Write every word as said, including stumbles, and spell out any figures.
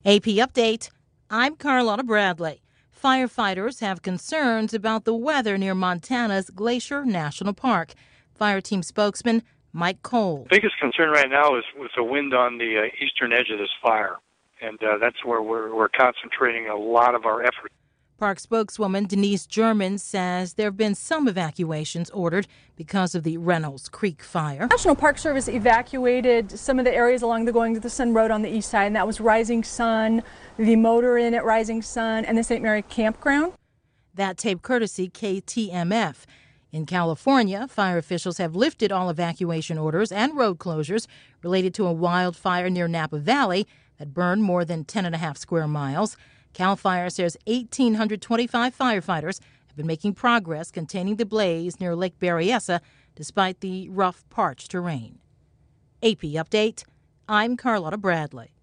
A P Update, I'm Carlotta Bradley. Firefighters have concerns about the weather near Montana's Glacier National Park. Fire team spokesman Mike Cole. The biggest concern right now is with the wind on the uh, eastern edge of this fire, and uh, that's where we're, we're concentrating a lot of our effort. Park spokeswoman Denise German says there have been some evacuations ordered because of the Reynolds Creek fire. National Park Service evacuated some of the areas along the Going to the Sun Road on the east side, and that was Rising Sun, the Motor Inn at Rising Sun, and the Saint Mary Campground. That tape courtesy K T M F. In California, fire officials have lifted all evacuation orders and road closures related to a wildfire near Napa Valley that burned more than ten and a half square miles. CAL FIRE says one thousand eight hundred twenty-five firefighters have been making progress containing the blaze near Lake Berryessa despite the rough, parched terrain. A P Update, I'm Carlotta Bradley.